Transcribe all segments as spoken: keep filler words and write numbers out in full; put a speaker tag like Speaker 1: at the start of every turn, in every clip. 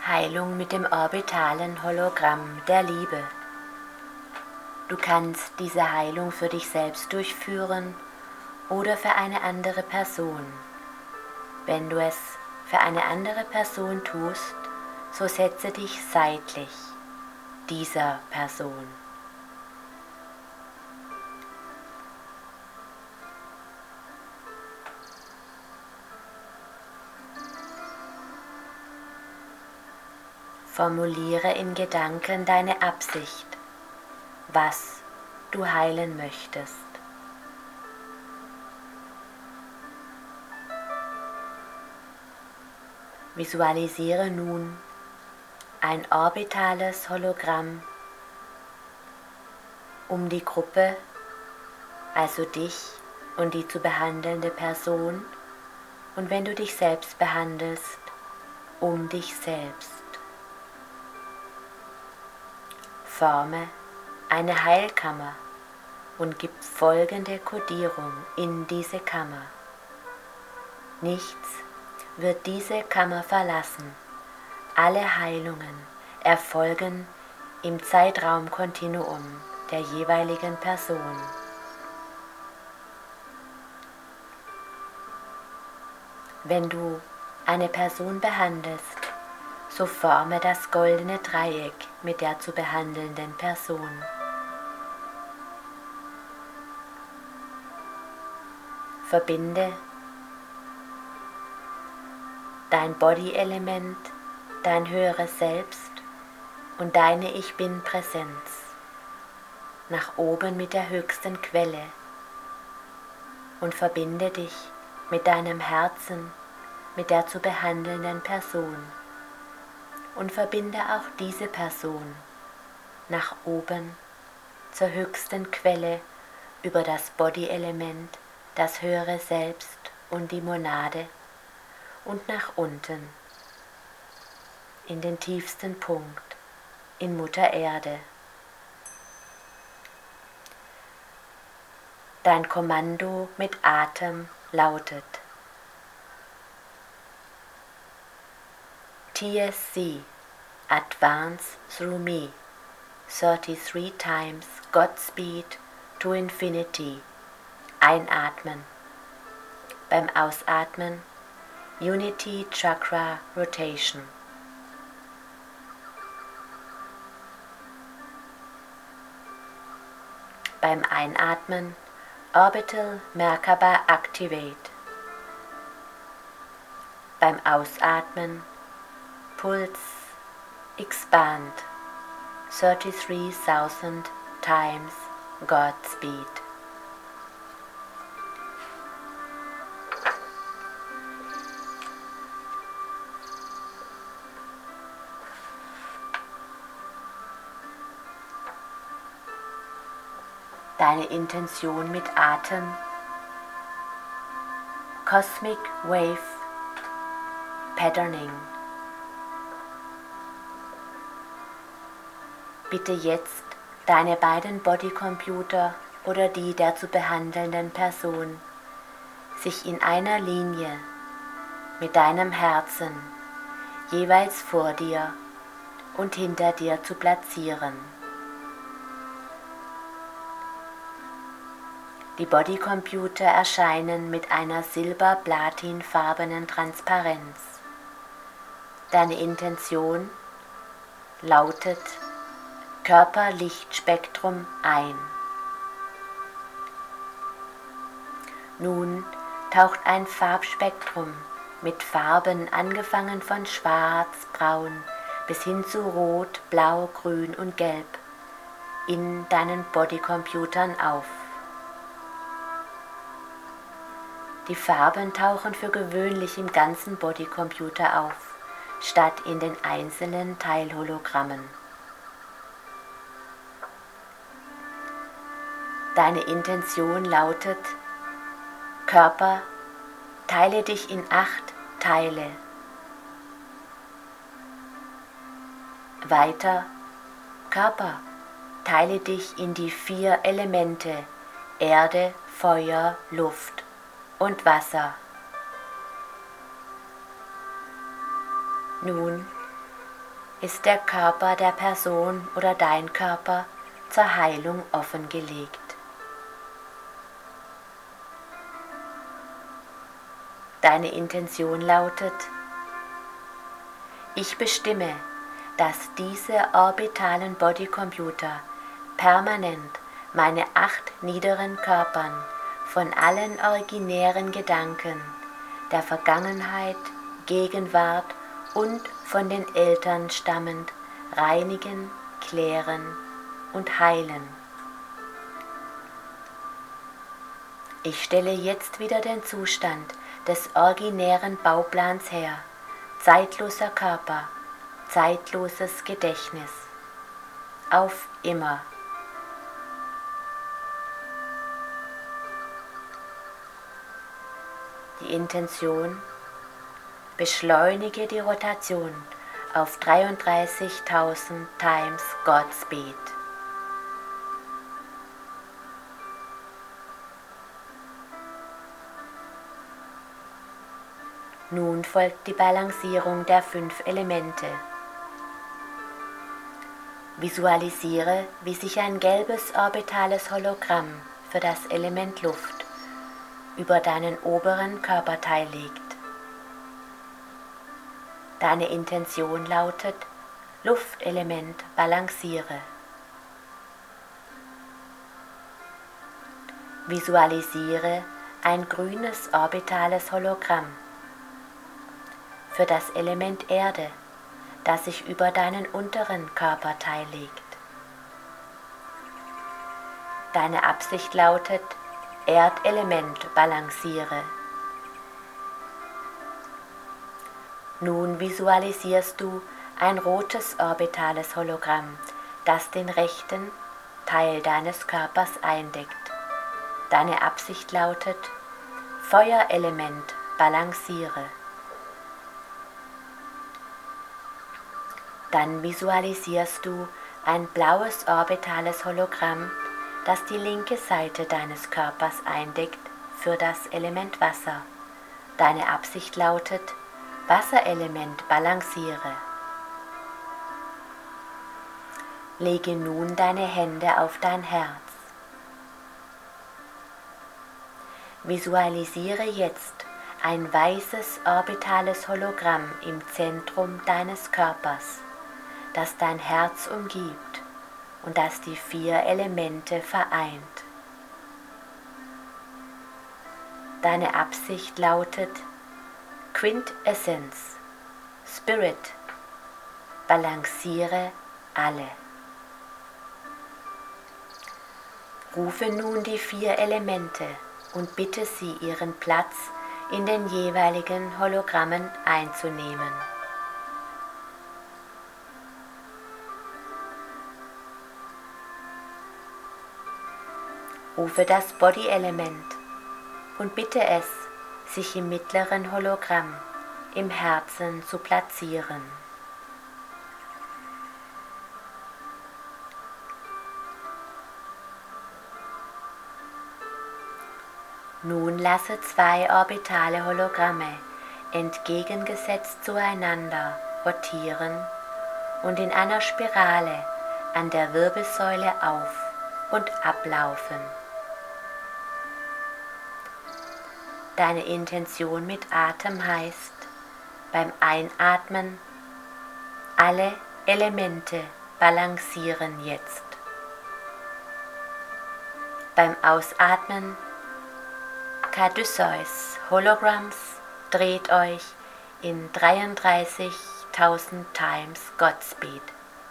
Speaker 1: Heilung mit dem orbitalen Hologramm der Liebe. Du kannst diese Heilung für dich selbst durchführen oder für eine andere Person. Wenn du es für eine andere Person tust, so setze dich seitlich dieser Person. Formuliere in Gedanken deine Absicht, was du heilen möchtest. Visualisiere nun ein orbitales Hologramm um die Gruppe, also dich und die zu behandelnde Person, und wenn du dich selbst behandelst, um dich selbst. Forme eine Heilkammer und gib folgende Kodierung in diese Kammer. Nichts wird diese Kammer verlassen. Alle Heilungen erfolgen im Zeitraumkontinuum der jeweiligen Person. Wenn du eine Person behandelst, so forme das goldene Dreieck mit der zu behandelnden Person. Verbinde dein Body-Element, dein höheres Selbst und deine Ich Bin-Präsenz nach oben mit der höchsten Quelle und verbinde dich mit deinem Herzen, mit der zu behandelnden Person. Und verbinde auch diese Person nach oben zur höchsten Quelle über das Body-Element, das höhere Selbst und die Monade und nach unten in den tiefsten Punkt, in Mutter Erde. Dein Kommando mit Atem lautet T S C, advance through me, thirty-three times Godspeed to infinity. Einatmen. Beim Ausatmen Unity Chakra Rotation. Beim Einatmen Orbital Merkaba Activate. Beim Ausatmen Pulse Expand thirty-three thousand times Godspeed. Deine Intention mit Atem: Cosmic Wave Patterning. Bitte jetzt deine beiden Bodycomputer oder die der zu behandelnden Person, sich in einer Linie mit deinem Herzen jeweils vor dir und hinter dir zu platzieren. Die Bodycomputer erscheinen mit einer silber-platinfarbenen Transparenz. Deine Intention lautet Körperlichtspektrum ein. Nun taucht ein Farbspektrum mit Farben angefangen von Schwarz, Braun bis hin zu Rot, Blau, Grün und Gelb in deinen Bodycomputern auf. Die Farben tauchen für gewöhnlich im ganzen Bodycomputer auf, statt in den einzelnen Teilhologrammen. Deine Intention lautet: Körper, teile dich in acht Teile. Weiter: Körper, teile dich in die vier Elemente Erde, Feuer, Luft und Wasser. Nun ist der Körper der Person oder dein Körper zur Heilung offengelegt. Deine Intention lautet: Ich bestimme, dass diese orbitalen Bodycomputer permanent meine acht niederen Körpern von allen originären Gedanken der Vergangenheit, Gegenwart und von den Eltern stammend reinigen, klären und heilen. Ich stelle jetzt wieder den Zustand des originären Bauplans her, zeitloser Körper, zeitloses Gedächtnis, auf immer. Die Intention: Beschleunige die Rotation auf dreiunddreißigtausend times Godspeed. Nun folgt die Balancierung der fünf Elemente. Visualisiere, wie sich ein gelbes orbitales Hologramm für das Element Luft über deinen oberen Körperteil legt. Deine Intention lautet: Luftelement balanciere. Visualisiere ein grünes orbitales Hologramm für das Element Erde, das sich über deinen unteren Körperteil legt. Deine Absicht lautet: Erdelement balanciere. Nun visualisierst du ein rotes orbitales Hologramm, das den rechten Teil deines Körpers eindeckt. Deine Absicht lautet: Feuerelement balanciere. Dann visualisierst du ein blaues orbitales Hologramm, das die linke Seite deines Körpers eindeckt, für das Element Wasser. Deine Absicht lautet: Wasserelement balanciere. Lege nun deine Hände auf dein Herz. Visualisiere jetzt ein weißes orbitales Hologramm im Zentrum deines Körpers, das dein Herz umgibt und das die vier Elemente vereint. Deine Absicht lautet: Quintessenz, Spirit, balanciere alle. Rufe nun die vier Elemente und bitte sie, ihren Platz in den jeweiligen Hologrammen einzunehmen. Rufe das Body-Element und bitte es, sich im mittleren Hologramm im Herzen zu platzieren. Nun lasse zwei orbitale Hologramme entgegengesetzt zueinander rotieren und in einer Spirale an der Wirbelsäule auf und ablaufen. Deine Intention mit Atem heißt: Beim Einatmen: Alle Elemente balancieren jetzt. Beim Ausatmen: Caduceus Holograms, dreht euch in dreiunddreißigtausend times Godspeed.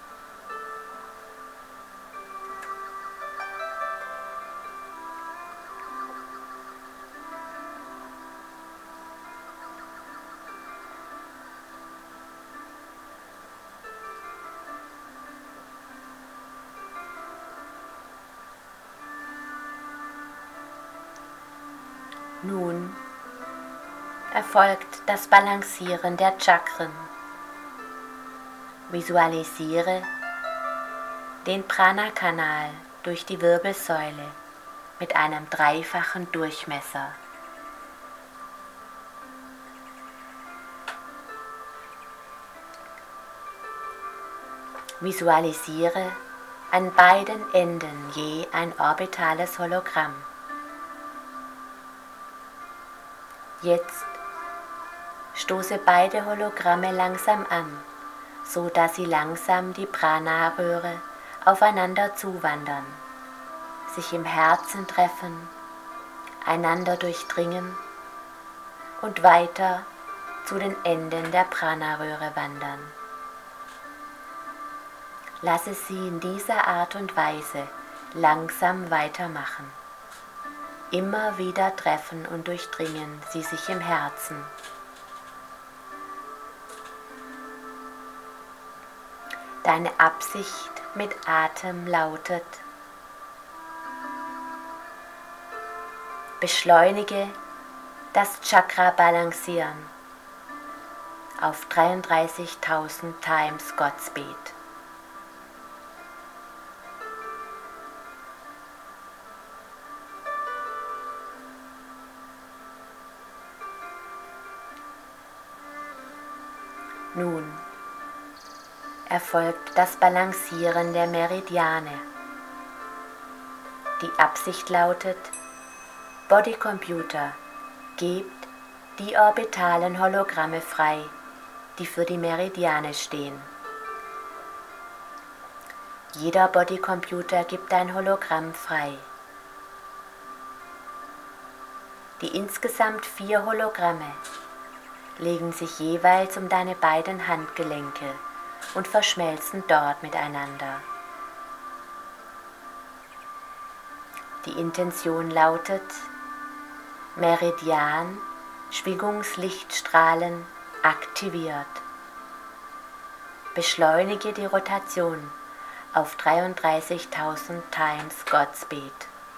Speaker 1: Nun erfolgt das Balancieren der Chakren. Visualisiere den Prana-Kanal durch die Wirbelsäule mit einem dreifachen Durchmesser. Visualisiere an beiden Enden je ein orbitales Hologramm. Jetzt stoße beide Hologramme langsam an, so dass sie langsam die Prana-Röhre aufeinander zuwandern, sich im Herzen treffen, einander durchdringen und weiter zu den Enden der Prana-Röhre wandern. Lasse sie in dieser Art und Weise langsam weitermachen. Immer wieder treffen und durchdringen sie sich im Herzen. Deine Absicht mit Atem lautet: Beschleunige das Chakra-Balancieren auf dreiunddreißigtausend times Godspeed. Nun erfolgt das Balancieren der Meridiane. Die Absicht lautet: Bodycomputer, gebt die orbitalen Hologramme frei, die für die Meridiane stehen. Jeder Bodycomputer gibt ein Hologramm frei. Die insgesamt vier Hologramme legen sich jeweils um deine beiden Handgelenke und verschmelzen dort miteinander. Die Intention lautet: Meridian, Schwingungslichtstrahlen aktiviert. Beschleunige die Rotation auf dreiunddreißigtausend times Godspeed.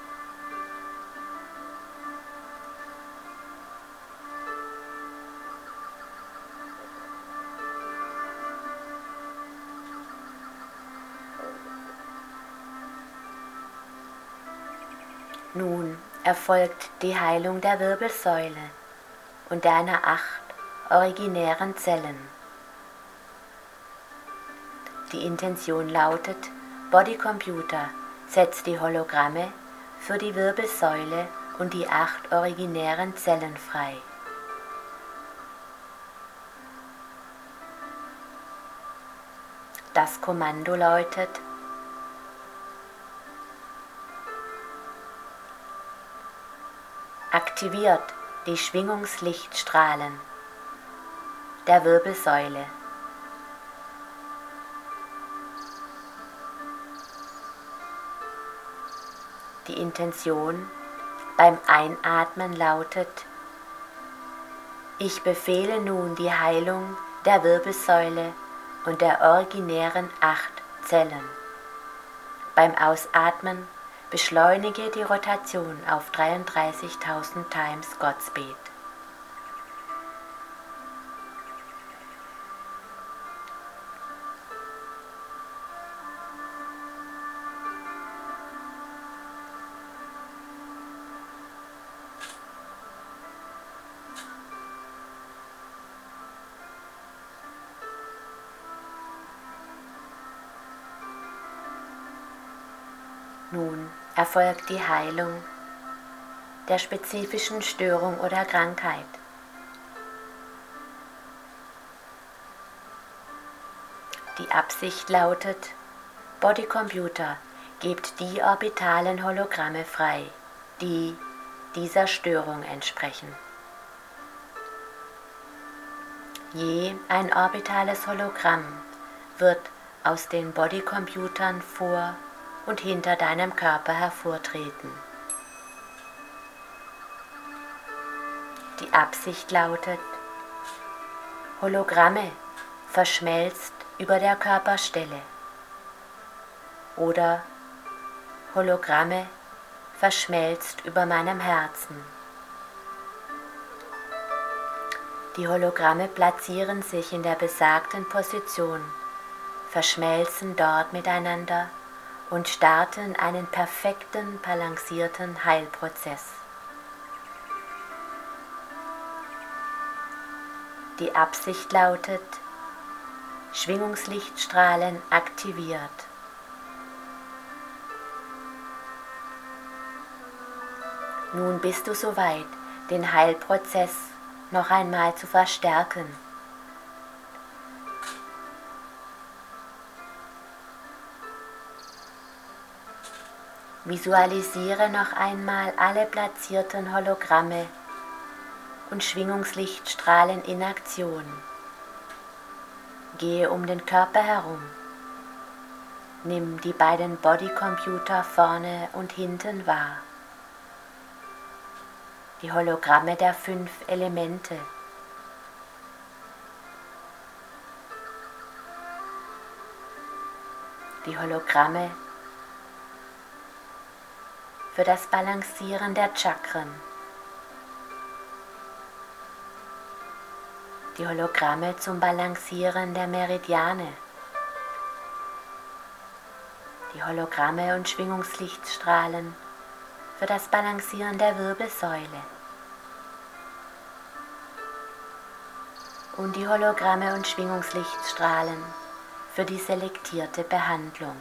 Speaker 1: Nun erfolgt die Heilung der Wirbelsäule und deiner acht originären Zellen. Die Intention lautet: Bodycomputer, setz die Hologramme für die Wirbelsäule und die acht originären Zellen frei. Das Kommando lautet: Aktiviert die Schwingungslichtstrahlen der Wirbelsäule. Die Intention beim Einatmen lautet: Ich befehle nun die Heilung der Wirbelsäule und der originären acht Zellen. Beim Ausatmen beschleunige die Rotation auf dreiunddreißigtausend times Godspeed. Nun erfolgt die Heilung der spezifischen Störung oder Krankheit. Die Absicht lautet: Bodycomputer, gebt die orbitalen Hologramme frei, die dieser Störung entsprechen. Je ein orbitales Hologramm wird aus den Bodycomputern vor und hinter deinem Körper hervortreten. Die Absicht lautet: Hologramme, verschmelzt über der Körperstelle. Oder Hologramme, verschmelzt über meinem Herzen. Die Hologramme platzieren sich in der besagten Position, verschmelzen dort miteinander und starten einen perfekten, balancierten Heilprozess. Die Absicht lautet: Schwingungslichtstrahlen aktiviert. Nun bist du soweit, den Heilprozess noch einmal zu verstärken. Visualisiere noch einmal alle platzierten Hologramme und Schwingungslichtstrahlen in Aktion. Gehe um den Körper herum. Nimm die beiden Bodycomputer vorne und hinten wahr. Die Hologramme der fünf Elemente. Die Hologramme für das Balancieren der Chakren. Die Hologramme zum Balancieren der Meridiane. Die Hologramme und Schwingungslichtstrahlen für das Balancieren der Wirbelsäule. Und die Hologramme und Schwingungslichtstrahlen für die selektierte Behandlung.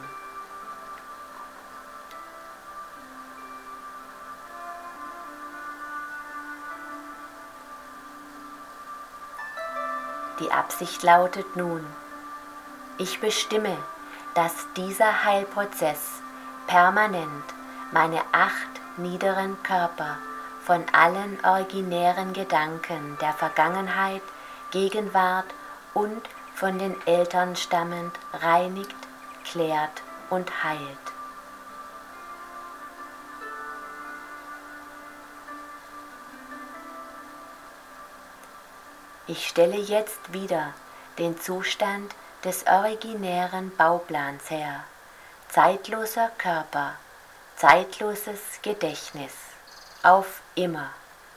Speaker 1: Die Absicht lautet nun: Ich bestimme, dass dieser Heilprozess permanent meine acht niederen Körper von allen originären Gedanken der Vergangenheit, Gegenwart und von den Eltern stammend reinigt, klärt und heilt. Ich stelle jetzt wieder den Zustand des originären Bauplans her. Zeitloser Körper, zeitloses Gedächtnis, auf immer.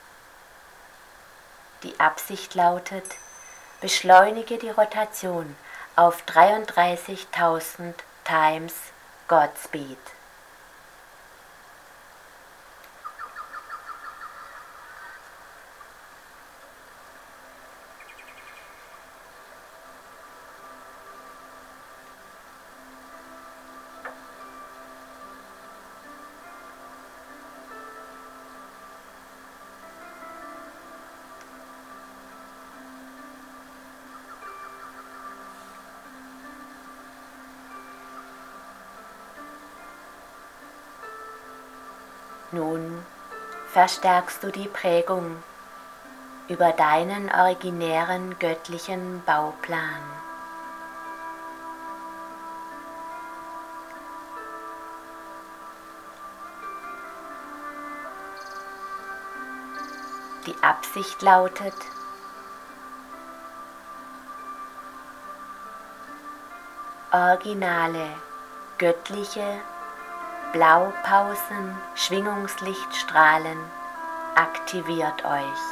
Speaker 1: Die Absicht lautet: Beschleunige die Rotation auf dreiunddreißigtausend times Godspeed. Nun verstärkst du die Prägung über deinen originären göttlichen Bauplan. Die Absicht lautet: originale, göttliche Blaupausen, Schwingungslichtstrahlen, aktiviert euch.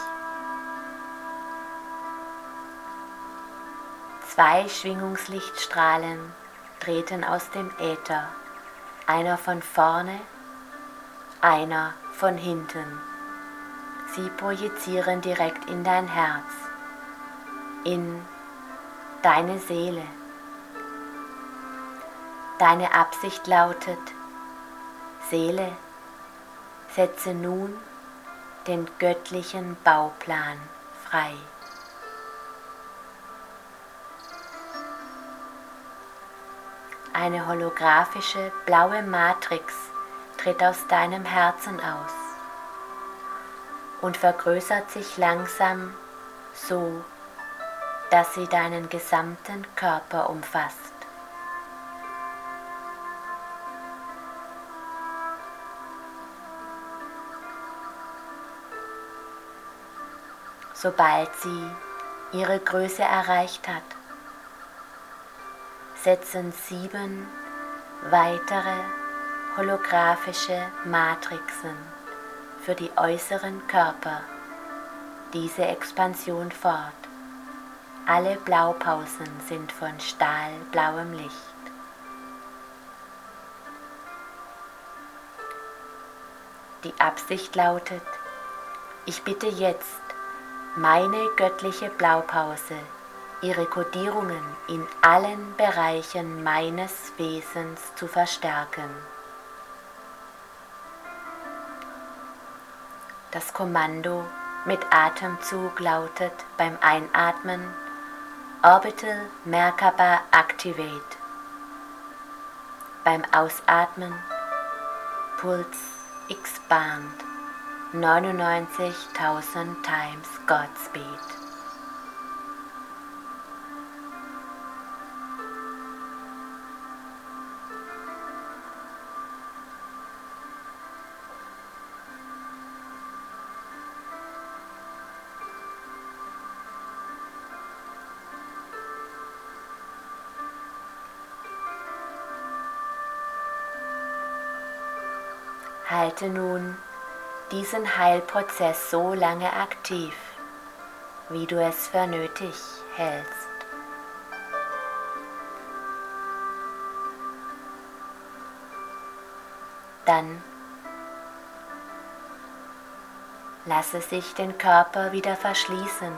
Speaker 1: Zwei Schwingungslichtstrahlen treten aus dem Äther, einer von vorne, einer von hinten. Sie projizieren direkt in dein Herz, in deine Seele. Deine Absicht lautet: Seele, setze nun den göttlichen Bauplan frei. Eine holographische blaue Matrix tritt aus deinem Herzen aus und vergrößert sich langsam so, dass sie deinen gesamten Körper umfasst. Sobald sie ihre Größe erreicht hat, setzen sieben weitere holographische Matrixen für die äußeren Körper diese Expansion fort. Alle Blaupausen sind von stahlblauem Licht. Die Absicht lautet: Ich bitte jetzt meine göttliche Blaupause ihre Kodierungen in allen Bereichen meines Wesens zu verstärken. Das Kommando mit Atemzug lautet beim Einatmen Orbital Merkaba Activate, beim Ausatmen Pulse Expand neunundneunzigtausend times Godspeed. Halte nun diesen Heilprozess so lange aktiv, wie du es für nötig hältst. Dann lasse sich den Körper wieder verschließen,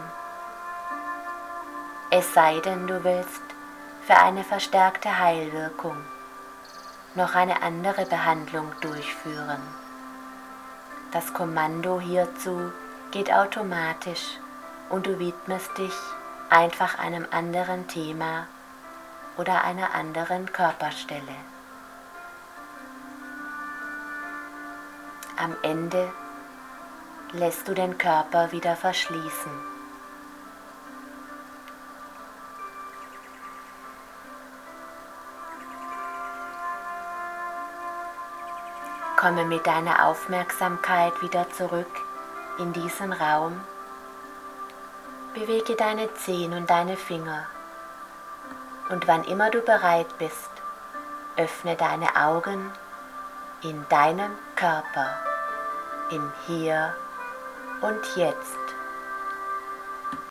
Speaker 1: es sei denn, du willst für eine verstärkte Heilwirkung noch eine andere Behandlung durchführen. Das Kommando hierzu geht automatisch und du widmest dich einfach einem anderen Thema oder einer anderen Körperstelle. Am Ende lässt du den Körper wieder verschließen. Komme mit deiner Aufmerksamkeit wieder zurück in diesen Raum. Bewege deine Zehen und deine Finger. Und wann immer du bereit bist, öffne deine Augen in deinem Körper, im Hier und Jetzt.